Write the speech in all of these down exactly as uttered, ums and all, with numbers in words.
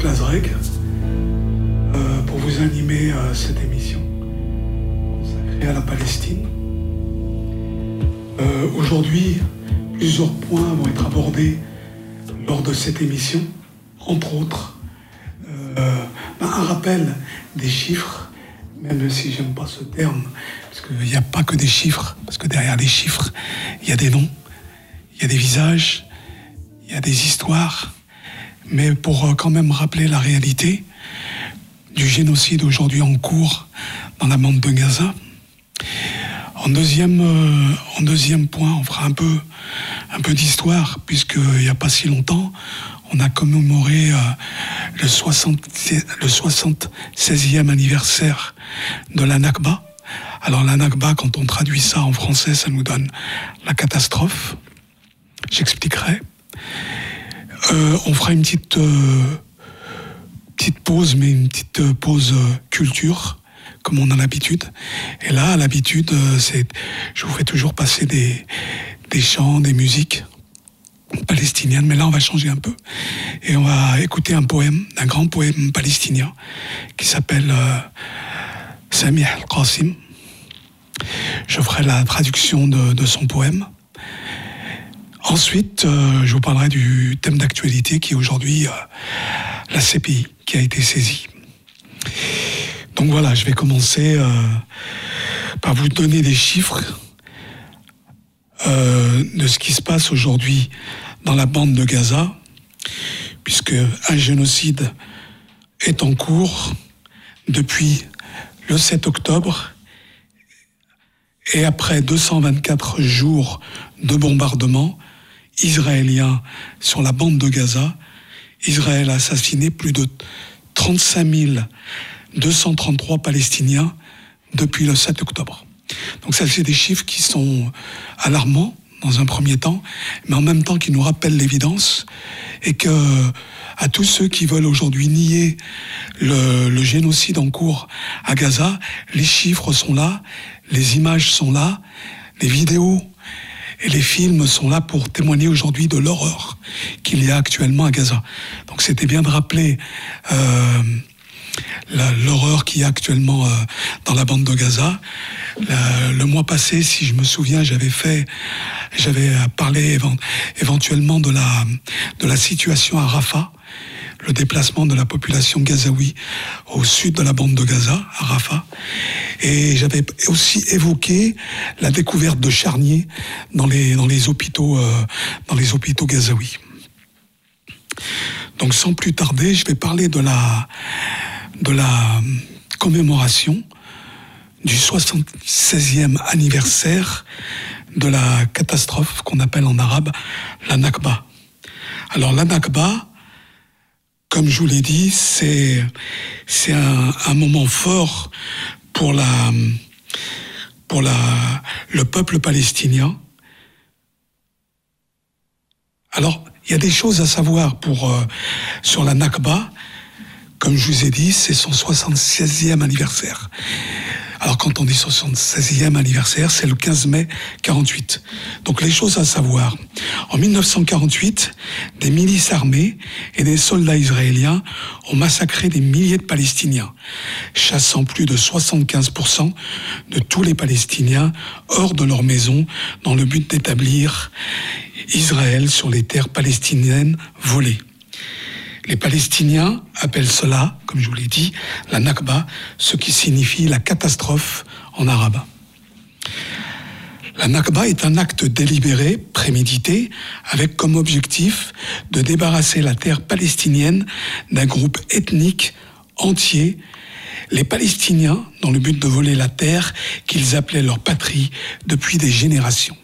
Lazreg euh, pour vous animer euh, cette émission consacrée à la Palestine. Euh, aujourd'hui, plusieurs points vont être abordés lors de cette émission, entre autres euh, ben, un rappel des chiffres, même si j'aime pas ce terme, parce qu'il n'y a pas que des chiffres, parce que derrière les chiffres, il y a des noms, il y a des visages, il y a des histoires, mais pour quand même rappeler la réalité du génocide aujourd'hui en cours dans la bande de Gaza. En deuxième, euh, en deuxième point, on fera un peu, un peu d'histoire, puisqu'il n'y a pas si longtemps, on a commémoré euh, le, soixante, le soixante-seizième anniversaire de la Nakba. Alors la Nakba, quand on traduit ça en français, ça nous donne la catastrophe. J'expliquerai. Euh, on fera une petite, euh, petite pause, mais une petite euh, pause euh, culture, comme on a l'habitude. Et là, l'habitude, euh, c'est, je vous fais toujours passer des, des chants, des musiques palestiniennes, mais là, on va changer un peu. Et on va écouter un poème, un grand poème palestinien, qui s'appelle euh, Samih al-Qasim. Je ferai la traduction de, de son poème. Ensuite, euh, je vous parlerai du thème d'actualité qui est aujourd'hui euh, la C P I qui a été saisie. Donc voilà, je vais commencer euh, par vous donner des chiffres euh, de ce qui se passe aujourd'hui dans la bande de Gaza, puisque un génocide est en cours depuis le sept octobre, et après deux cent vingt-quatre jours de bombardement israélien sur la bande de Gaza, Israël a assassiné plus de trente-cinq mille deux cent trente-trois Palestiniens depuis le sept octobre. Donc ça, c'est des chiffres qui sont alarmants dans un premier temps, mais en même temps qui nous rappellent l'évidence, et que à tous ceux qui veulent aujourd'hui nier le, le génocide en cours à Gaza, les chiffres sont là, les images sont là, les vidéos et les films sont là pour témoigner aujourd'hui de l'horreur qu'il y a actuellement à Gaza. Donc c'était bien de rappeler euh, la, l'horreur qu'il y a actuellement euh, dans la bande de Gaza. Le, le mois passé, si je me souviens, j'avais fait, j'avais parlé évent, éventuellement de la, de la situation à Rafah, le déplacement de la population gazaoui au sud de la bande de Gaza, à Rafah. Et j'avais aussi évoqué la découverte de charniers dans les, dans les hôpitaux, euh, dans les hôpitaux gazaouis. Donc sans plus tarder, je vais parler de la, de la commémoration du soixante-seizième anniversaire de la catastrophe qu'on appelle en arabe la Nakba. Alors la Nakba, comme je vous l'ai dit, c'est, c'est un, un moment fort pour, la, pour la, le peuple palestinien. Alors, il y a des choses à savoir pour, euh, sur la Nakba. Comme je vous ai dit, c'est son soixante-seizième anniversaire. Alors quand on dit soixante-seizième anniversaire, c'est le quinze mai quarante-huit. Donc les choses à savoir. En dix-neuf cent quarante-huit, des milices armées et des soldats israéliens ont massacré des milliers de Palestiniens, chassant plus de soixante-quinze pour cent de tous les Palestiniens hors de leur maison dans le but d'établir Israël sur les terres palestiniennes volées. Les Palestiniens appellent cela, comme je vous l'ai dit, la Nakba, ce qui signifie la catastrophe en arabe. La Nakba est un acte délibéré, prémédité, avec comme objectif de débarrasser la terre palestinienne d'un groupe ethnique entier, les Palestiniens, dans le but de voler la terre qu'ils appelaient leur patrie depuis des générations.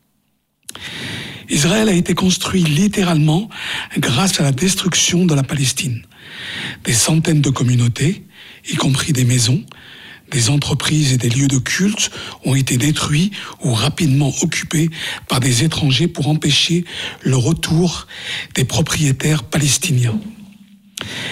Israël a été construit littéralement grâce à la destruction de la Palestine. Des centaines de communautés, y compris des maisons, des entreprises et des lieux de culte ont été détruits ou rapidement occupés par des étrangers pour empêcher le retour des propriétaires palestiniens.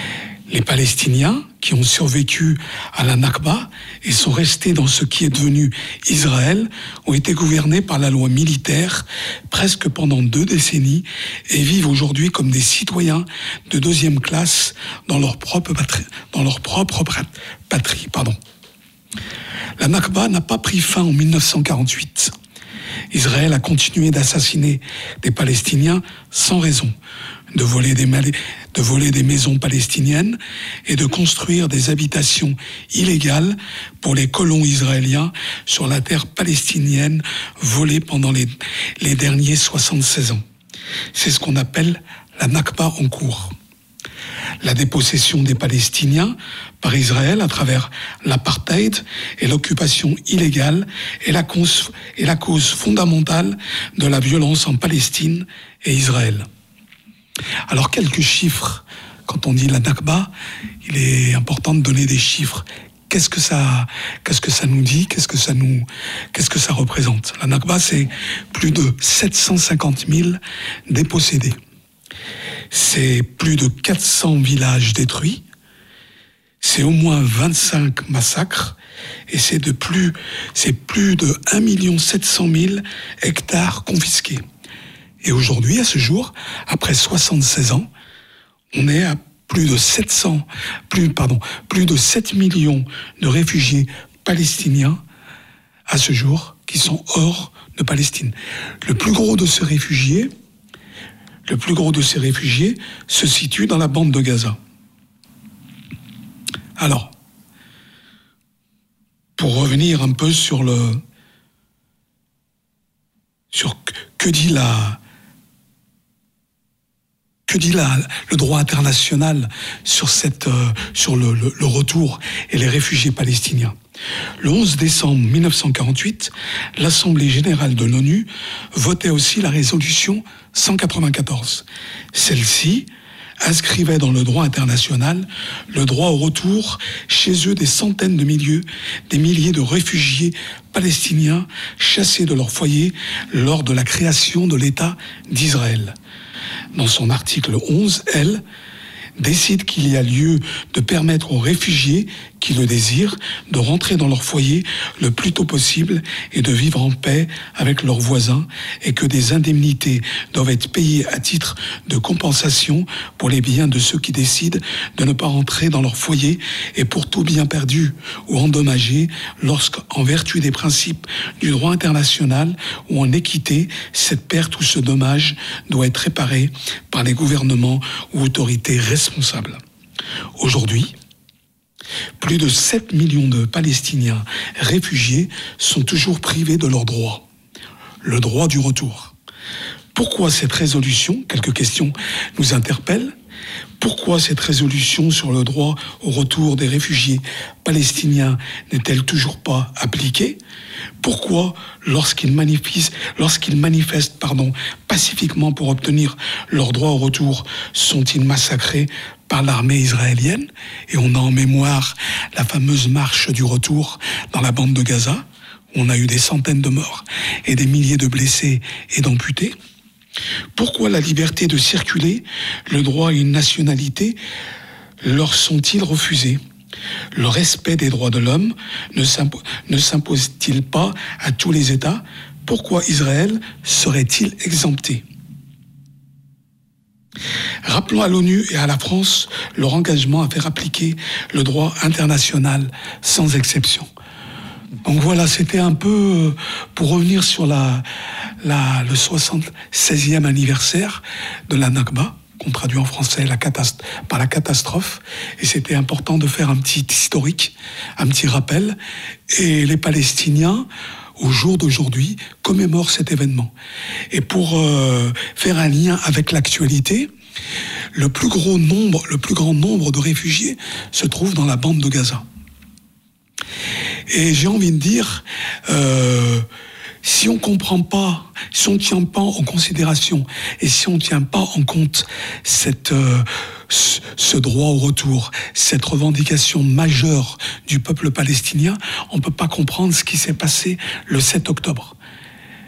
Les Palestiniens qui ont survécu à la Nakba et sont restés dans ce qui est devenu Israël ont été gouvernés par la loi militaire presque pendant deux décennies et vivent aujourd'hui comme des citoyens de deuxième classe dans leur propre patrie. Dans leur propre patrie pardon. La Nakba n'a pas pris fin en mille neuf cent quarante-huit. Israël a continué d'assassiner des Palestiniens sans raison, de voler des, de voler des maisons palestiniennes et de construire des habitations illégales pour les colons israéliens sur la terre palestinienne volée pendant les, les derniers soixante-seize ans. C'est ce qu'on appelle la Nakba en cours. La dépossession des Palestiniens par Israël à travers l'apartheid et l'occupation illégale est la cause, est la cause fondamentale de la violence en Palestine et Israël. Alors quelques chiffres, quand on dit la Nakba, il est important de donner des chiffres. Qu'est-ce que ça, qu'est-ce que ça nous dit, qu'est-ce que ça nous, qu'est-ce que ça représente? La Nakba, c'est plus de sept cent cinquante mille dépossédés. C'est plus de quatre cents villages détruits, c'est au moins vingt-cinq massacres, et c'est de plus, c'est plus de un million sept cent mille hectares confisqués. Et aujourd'hui, à ce jour, après soixante-seize ans, on est à plus de sept cents, plus, pardon, plus de sept millions de réfugiés palestiniens à ce jour qui sont hors de Palestine. Le plus gros de ces réfugiés, le plus gros de ces réfugiés se situe dans la bande de Gaza. Alors, pour revenir un peu sur le, sur que dit la, que dit la, le droit international sur cette, euh, sur le, le, le retour et les réfugiés palestiniens. Le onze décembre mille neuf cent quarante-huit, l'Assemblée générale de l'ONU votait aussi la résolution cent quatre-vingt-quatorze. Celle-ci inscrivait dans le droit international le droit au retour chez eux des centaines de milliers, des milliers de réfugiés palestiniens chassés de leur foyer lors de la création de l'État d'Israël. Dans son article onze, elle décide qu'il y a lieu de permettre aux réfugiés qui le désirent de rentrer dans leur foyer le plus tôt possible et de vivre en paix avec leurs voisins, et que des indemnités doivent être payées à titre de compensation pour les biens de ceux qui décident de ne pas rentrer dans leur foyer et pour tout bien perdu ou endommagé lorsqu'en vertu des principes du droit international ou en équité, cette perte ou ce dommage doit être réparé par les gouvernements ou autorités responsables. Aujourd'hui, plus de sept millions de Palestiniens réfugiés sont toujours privés de leur droit, le droit du retour. Pourquoi cette résolution, quelques questions nous interpellent. Pourquoi cette résolution sur le droit au retour des réfugiés palestiniens n'est-elle toujours pas appliquée? Pourquoi, lorsqu'ils manifestent, lorsqu'ils manifestent pardon, pacifiquement pour obtenir leur droit au retour, sont-ils massacrés par l'armée israélienne? Et on a en mémoire la fameuse marche du retour dans la bande de Gaza, où on a eu des centaines de morts et des milliers de blessés et d'amputés. Pourquoi la liberté de circuler, le droit à une nationalité, leur sont-ils refusés? Le respect des droits de l'homme ne s'impo- ne s'impose-t-il pas à tous les États? Pourquoi Israël serait-il exempté? Rappelons à l'ONU et à la France leur engagement à faire appliquer le droit international sans exception. Donc voilà, c'était un peu pour revenir sur la, la, le soixante-seizième anniversaire de la Nakba, qu'on traduit en français la catast- par la catastrophe. Et c'était important de faire un petit historique, un petit rappel. Et les Palestiniens, au jour d'aujourd'hui, commémorent cet événement. Et pour euh, faire un lien avec l'actualité, le plus gros nombre, le plus grand nombre de réfugiés se trouve dans la bande de Gaza. Et j'ai envie de dire, euh, si on ne comprend pas, si on ne tient pas en considération et si on ne tient pas en compte cette, euh, ce droit au retour, cette revendication majeure du peuple palestinien, on ne peut pas comprendre ce qui s'est passé le sept octobre.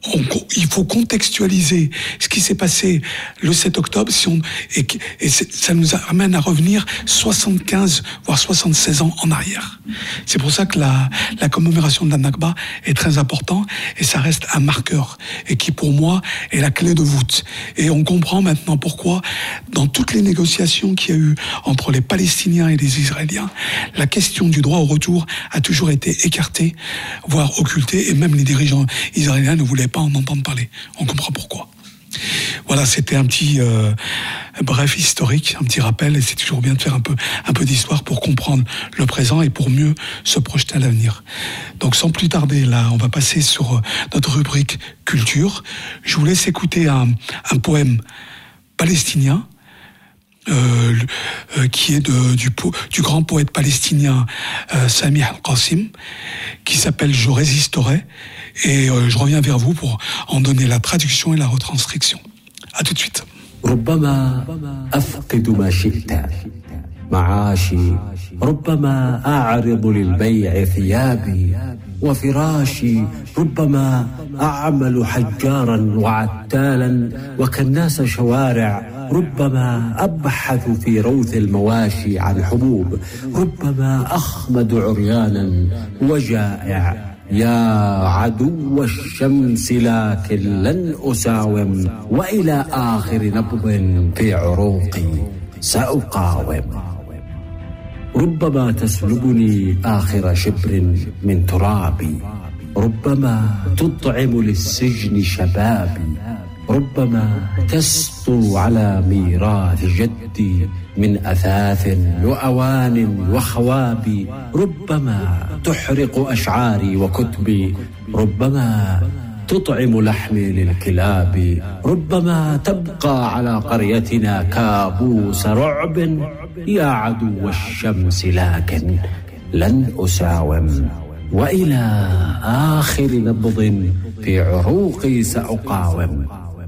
On, il faut contextualiser ce qui s'est passé le sept octobre si on, et, et ça nous amène à revenir soixante-quinze voire soixante-seize ans en arrière. C'est pour ça que la, la commémoration de la Nakba est très importante et ça reste un marqueur et qui pour moi est la clé de voûte. Et on comprend maintenant pourquoi dans toutes les négociations qu'il y a eu entre les Palestiniens et les Israéliens, la question du droit au retour a toujours été écartée, voire occultée, et même les dirigeants israéliens ne voulaient pas en entendre parler. On comprend pourquoi. Voilà, c'était un petit euh, bref historique, un petit rappel, et c'est toujours bien de faire un peu, un peu d'histoire pour comprendre le présent et pour mieux se projeter à l'avenir. Donc sans plus tarder, là, on va passer sur notre rubrique culture. Je vous laisse écouter un, un poème palestinien, Euh, euh, qui est de, du, du grand poète palestinien euh, Samih Al-Qasim, qui s'appelle Je résisterai, et euh, je reviens vers vous pour en donner la traduction et la retranscription. À tout de suite. ربما أفقد ما شئت معاشي، ربما أعرض للبيع ثيابي وفراشي، ربما أعمل حجارا وعتالا وكناس شوارع، ربما أبحث في روث المواشي عن حبوب، ربما أخمد عريانا وجائع يا عدو الشمس، لكن لن أساوم، وإلى آخر نبض في عروقي سأقاوم. ربما تسلبني آخر شبر من ترابي، ربما تطعم للسجن شبابي، ربما تسطو على ميراث جدي من أثاث وأوان وخوابي، ربما تحرق أشعاري وكتبي، ربما تطعم لحمي للكلاب، ربما تبقى على قريتنا كابوس رعب يا عدو الشمس، لكن لن أساوم، وإلى آخر نبض في عروقي سأقاوم.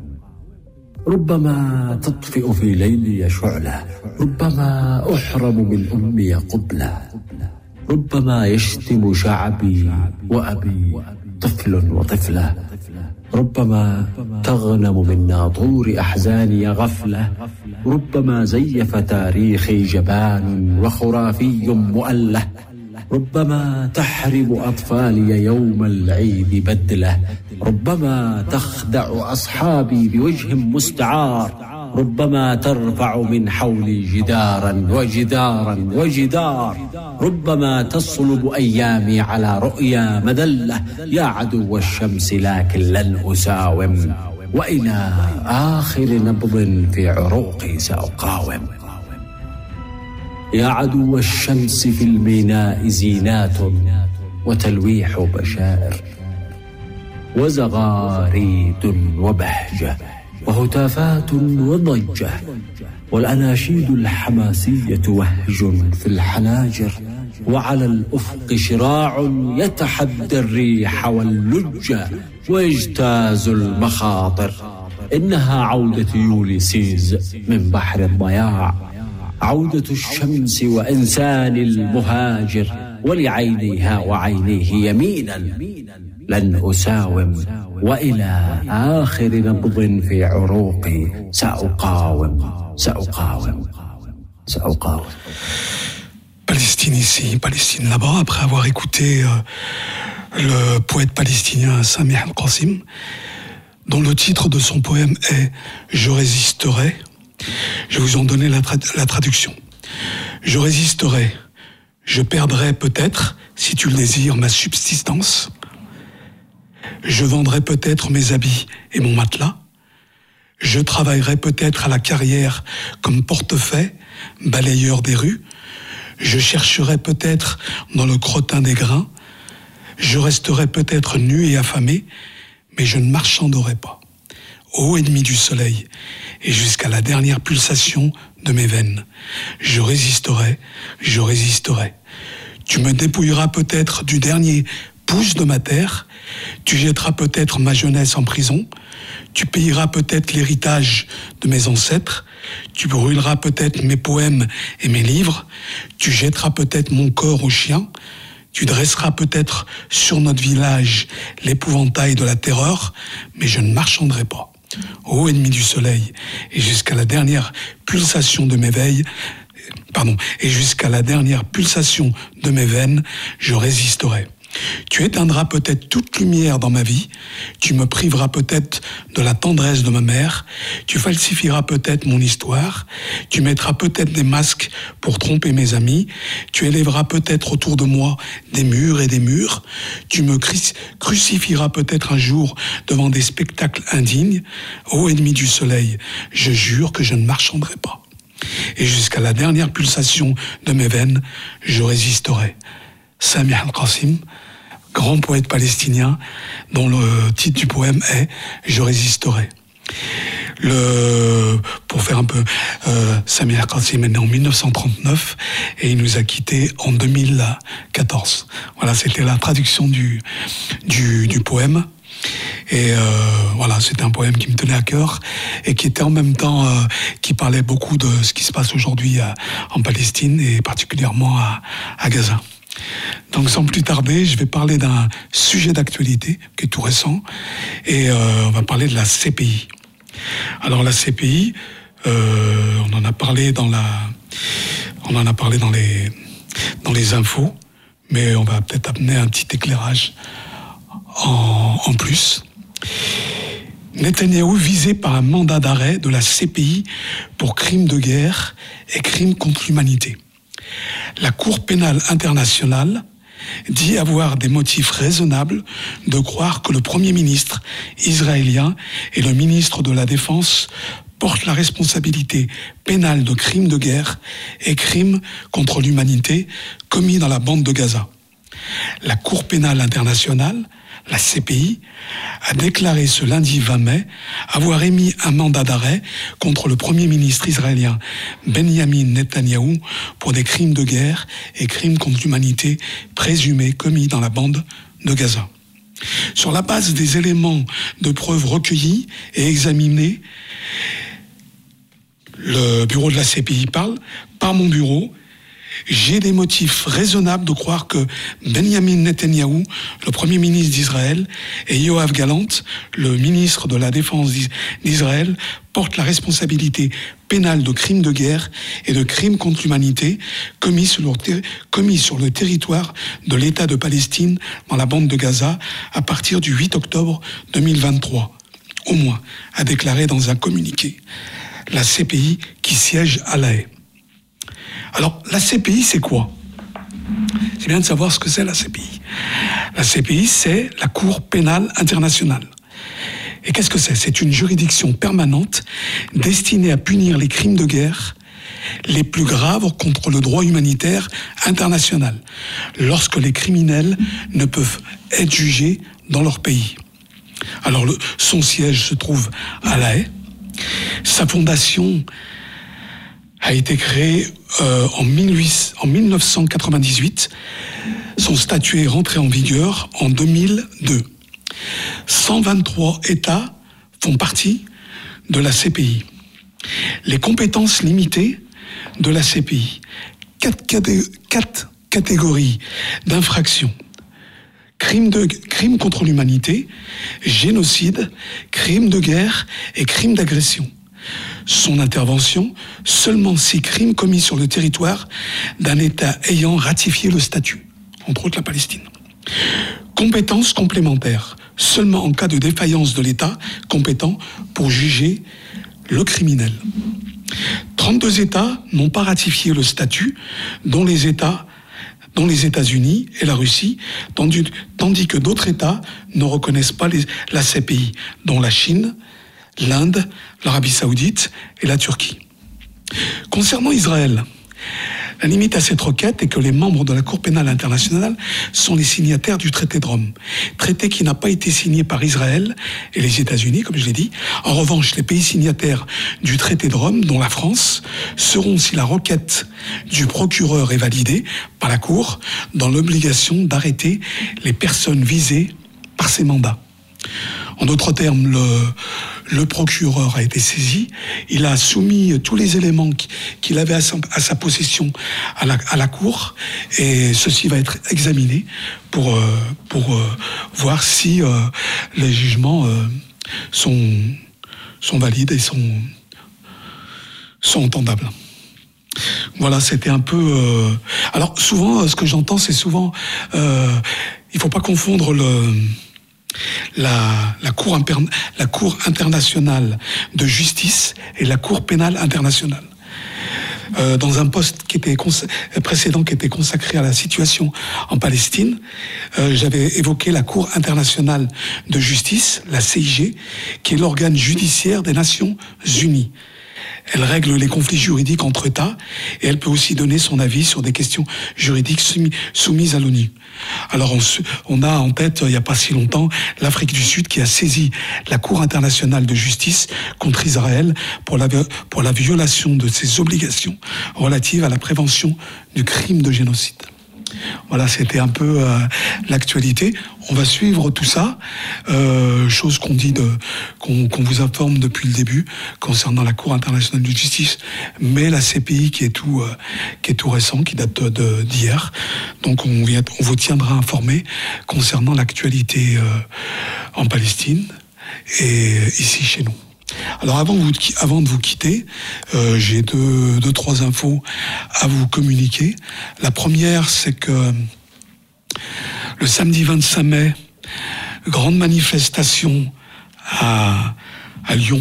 ربما تطفئ في ليلي شعلة، ربما أحرم من أمي قبلة، ربما يشتم شعبي وأبي طفل وطفلة، ربما تغنم من ناطور أحزاني غفلة، ربما زيف تاريخي جبان وخرافي مؤله، ربما تحرم أطفالي يوم العيد بدلة، ربما تخدع أصحابي بوجه مستعار، ربما ترفع من حولي جدارا وجدارا وجدار، ربما تصلب أيامي على رؤيا مذلة يا عدو الشمس، لكن لن أساوم، وإلى آخر نبض في عروقي سأقاوم. يا عدو الشمس في الميناء زينات وتلويح بشائر وزغاريد وبهجة وهتافات وضجة، والأناشيد الحماسية وهج في الحناجر، وعلى الأفق شراع يتحدى الريح واللجة ويجتاز المخاطر. إنها عودة يوليسيز من بحر الضياع، عودة الشمس وإنسان المهاجر، ولعينيها وعينيه يمينا لن أساوم، وإلى آخر نبض في عروقي سأقاوم سأقاوم سأقاوم. Palestine ici, Palestine là-bas, après avoir écouté euh, le poète palestinien Samih Al-Qasim, dont le titre de son poème est « Je résisterai », je vais vous en donner la, tra- la traduction. Je résisterai, je perdrai peut-être, si tu le désires, ma subsistance. Je vendrai peut-être mes habits et mon matelas. Je travaillerai peut-être à la carrière comme portefaix, balayeur des rues. Je chercherai peut-être dans le crottin des grains. Je resterai peut-être nu et affamé, mais je ne marchanderai pas. Ô ennemi du soleil, et jusqu'à la dernière pulsation de mes veines, je résisterai, je résisterai. Tu me dépouilleras peut-être du dernier pouce de ma terre, tu jetteras peut-être ma jeunesse en prison, tu payeras peut-être l'héritage de mes ancêtres, tu brûleras peut-être mes poèmes et mes livres, tu jetteras peut-être mon corps aux chiens, Tu dresseras peut-être sur notre village l'épouvantail de la terreur, mais je ne marchanderai pas. Ô ennemi du soleil, et jusqu'à la dernière pulsation de mes veilles, pardon, et jusqu'à la dernière pulsation de mes veines, je résisterai. Tu éteindras peut-être toute lumière dans ma vie, tu me priveras peut-être de la tendresse de ma mère, tu falsifieras peut-être mon histoire, tu mettras peut-être des masques pour tromper mes amis, tu élèveras peut-être autour de moi des murs et des murs, tu me crucifieras peut-être un jour devant des spectacles indignes. Ô ennemi du soleil, je jure que je ne marchanderai pas. Et jusqu'à la dernière pulsation de mes veines, je résisterai. Samih al-Qasim, grand poète palestinien, dont le titre du poème est « Je résisterai ». Le, pour faire un peu, euh, Samih al-Qasim est né en mille neuf cent trente-neuf et il nous a quittés en deux mille quatorze. Voilà, c'était la traduction du, du, du poème. Et euh, voilà, c'était un poème qui me tenait à cœur et qui était en même temps, euh, qui parlait beaucoup de ce qui se passe aujourd'hui euh, en Palestine et particulièrement à, à Gaza. Donc sans plus tarder, je vais parler d'un sujet d'actualité qui est tout récent et euh, on va parler de la C P I. Alors la C P I, euh, on en a parlé dans la, on en a parlé dans les, dans les infos, mais on va peut-être amener un petit éclairage en, en plus. Netanyahou visé par un mandat d'arrêt de la C P I pour crimes de guerre et crimes contre l'humanité. La Cour pénale internationale dit avoir des motifs raisonnables de croire que le Premier ministre israélien et le ministre de la Défense portent la responsabilité pénale de crimes de guerre et crimes contre l'humanité commis dans la bande de Gaza. La Cour pénale internationale, la C P I, a déclaré ce lundi vingt mai avoir émis un mandat d'arrêt contre le Premier ministre israélien Benyamin Netanyahou pour des crimes de guerre et crimes contre l'humanité présumés commis dans la bande de Gaza. Sur la base des éléments de preuve recueillis et examinés, le bureau de la C P I parle, par mon bureau, j'ai des motifs raisonnables de croire que Benyamin Netanyahou, le Premier ministre d'Israël, et Yoav Gallant, le ministre de la Défense d'Israël, portent la responsabilité pénale de crimes de guerre et de crimes contre l'humanité commis sur, leur ter- commis sur le territoire de l'État de Palestine dans la bande de Gaza à partir du huit octobre deux mille vingt-trois. Au moins, a déclaré dans un communiqué la C P I qui siège à La Haye. Alors, la C P I, c'est quoi ? C'est bien de savoir ce que c'est la C P I. La C P I, c'est la Cour pénale internationale. Et qu'est-ce que c'est ? C'est une juridiction permanente destinée à punir les crimes de guerre les plus graves contre le droit humanitaire international, lorsque les criminels ne peuvent être jugés dans leur pays. Alors, le, son siège se trouve à La Haye. Sa fondation a été créé euh, en, mille neuf cent quatre-vingt-dix-huit. Son statut est rentré en vigueur en deux mille deux. cent vingt-trois États font partie de la C P I. Les compétences limitées de la C P I. Quatre, caté- quatre catégories d'infractions. Crimes de, crimes contre l'humanité, génocide, crimes de guerre et crimes d'agression. Son intervention, seulement si crimes commis sur le territoire d'un État ayant ratifié le statut, entre autres la Palestine. Compétences complémentaires, seulement en cas de défaillance de l'État compétent pour juger le criminel. trente-deux États n'ont pas ratifié le statut, dont les États, dont les États-Unis et la Russie, tandis, tandis que d'autres États ne reconnaissent pas les, la C P I, dont la Chine, l'Inde, l'Arabie Saoudite et la Turquie. Concernant Israël, la limite à cette requête est que les membres de la Cour pénale internationale sont les signataires du traité de Rome, traité qui n'a pas été signé par Israël et les États-Unis, comme je l'ai dit. En revanche, les pays signataires du traité de Rome, dont la France, seront, si la requête du procureur est validée par la Cour, dans l'obligation d'arrêter les personnes visées par ces mandats. En d'autres termes, le, le procureur a été saisi, il a soumis tous les éléments qu'il avait à sa, à sa possession à la, à la Cour, et ceci va être examiné pour, euh, pour euh, voir si euh, les jugements euh, sont, sont valides et sont, sont entendables. Voilà, c'était un peu... Euh... Alors, souvent, ce que j'entends, c'est souvent... Euh, il ne faut pas confondre le, la, la, cour imper, la Cour internationale de justice et la Cour pénale internationale. Euh, dans un poste qui était cons- précédent qui était consacré à la situation en Palestine, euh, j'avais évoqué la Cour internationale de justice, la C I G, qui est l'organe judiciaire des Nations Unies. Elle règle les conflits juridiques entre États et elle peut aussi donner son avis sur des questions juridiques soumis, soumises à l'ONU. Alors on, on a en tête, il n'y a pas si longtemps, l'Afrique du Sud qui a saisi la Cour internationale de justice contre Israël pour la, pour la violation de ses obligations relatives à la prévention du crime de génocide. Voilà, c'était un peu euh, l'actualité. On va suivre tout ça, euh, chose qu'on dit, de, qu'on, qu'on vous informe depuis le début concernant la Cour internationale de justice, mais la C P I qui est tout, euh, qui est tout récent, qui date de, de, d'hier. Donc on, vient, on vous tiendra informé concernant l'actualité euh, en Palestine et ici chez nous. Alors avant, vous, avant de vous quitter, euh, j'ai deux, deux, trois infos à vous communiquer. La première, c'est que le samedi vingt-cinq mai, grande manifestation à, à Lyon,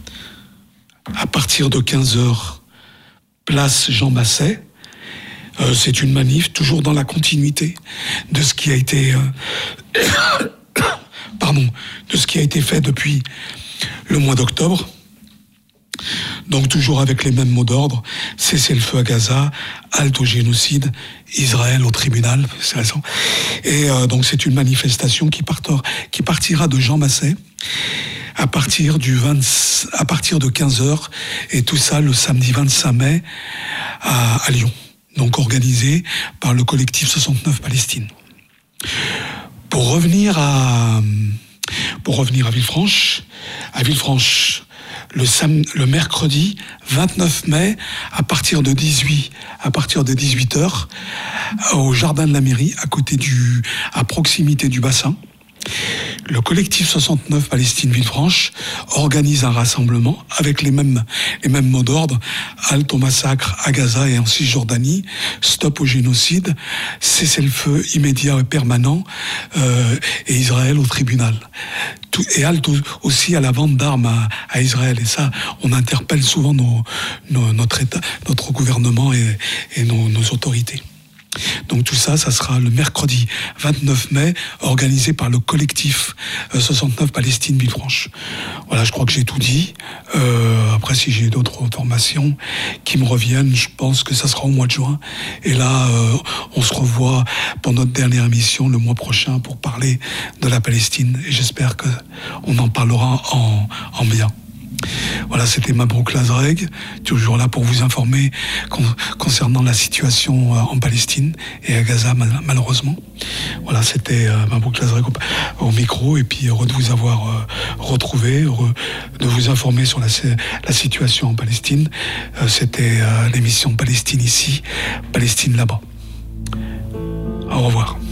à partir de quinze heures, place Jean Basset. Euh, c'est une manif toujours dans la continuité de ce qui a été, euh, pardon, de ce qui a été fait depuis le mois d'octobre. Donc toujours avec les mêmes mots d'ordre, cessez le feu à Gaza, halte au génocide, Israël au tribunal, c'est récent. Et euh, donc c'est une manifestation qui, partira, qui partira de Jean Basset à partir, du vingt, à partir de quinze heures, et tout ça le samedi vingt-cinq mai à, à Lyon, donc organisé par le collectif soixante-neuf Palestine. Pour revenir à... Pour revenir à Villefranche, à Villefranche, le, sam- le mercredi vingt-neuf mai, à partir de dix-huit, à partir de dix-huit heures, au jardin de la mairie, à côté du, à proximité du bassin, le collectif soixante-neuf Palestine Villefranche organise un rassemblement avec les mêmes, les mêmes mots d'ordre: halte au massacre à Gaza et en Cisjordanie, stop au génocide, cessez-le-feu immédiat et permanent, euh, et Israël au tribunal. Tout, et halte aussi à la vente d'armes à, à Israël. Et ça, on interpelle souvent nos, nos, notre État, notre gouvernement et, et nos, nos autorités. Donc tout ça, ça sera le mercredi vingt-neuf mai, organisé par le collectif soixante-neuf Palestine Villefranche. Voilà, je crois que j'ai tout dit. Euh, après, si j'ai d'autres informations qui me reviennent, je pense que ça sera au mois de juin. Et là, euh, on se revoit pour notre dernière émission le mois prochain pour parler de la Palestine. Et j'espère qu'on en parlera en, en bien. Voilà, c'était Mabrouk Lazreg, toujours là pour vous informer con- concernant la situation euh, en Palestine et à Gaza, mal- malheureusement. Voilà, c'était euh, Mabrouk Lazreg au, au micro, et puis heureux de vous avoir euh, retrouvé, heureux de vous informer sur la, la situation en Palestine. Euh, c'était euh, l'émission Palestine ici, Palestine là-bas. Au revoir.